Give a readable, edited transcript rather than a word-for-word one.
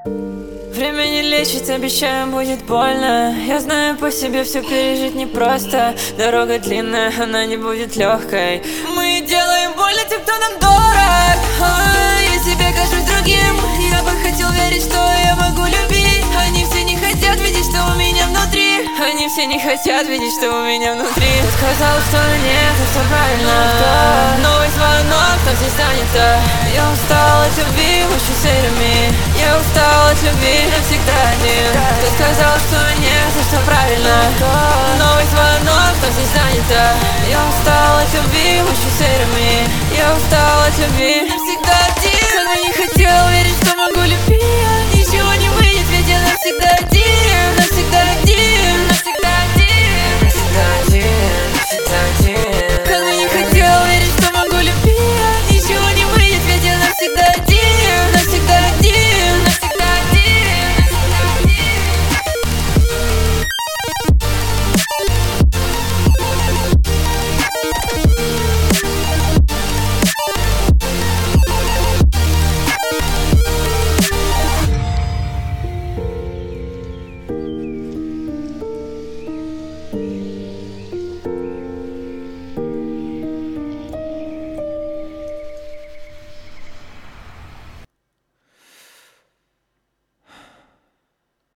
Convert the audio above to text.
Время не лечит, обещаю, будет больно. Я знаю по себе, все пережить непросто. Дорога длинная, она не будет легкой. Мы делаем больно тем, кто нам дорог. Я себе кажусь другим. Я бы хотел верить, что я могу любить. Они все не хотят видеть, что у меня внутри. Они все не хотят видеть, что у меня внутри. Ты сказал, что нет, и все правильно. Новый звонок, но здесь занято. Я устал от любви, мучу серыми. Я устал от любви, навсегда один. Ты сказал, что нет, и все правильно. Новый звонок, но здесь занято. Я устал от любви, мучу серыми. Я устал от любви, навсегда один. Как бы не хотел верить, что